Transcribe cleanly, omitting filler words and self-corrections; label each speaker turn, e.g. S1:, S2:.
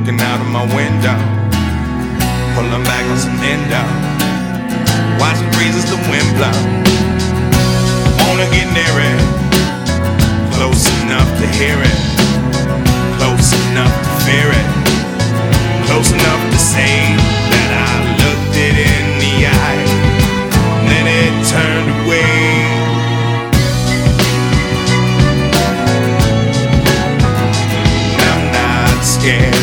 S1: looking out of my window, pulling back on some endo, watching breezes the wind blow. Wanna get near it, close enough to hear it, close enough to fear it, close enough to say that I looked it in the eye, then it turned away. I'm not scared.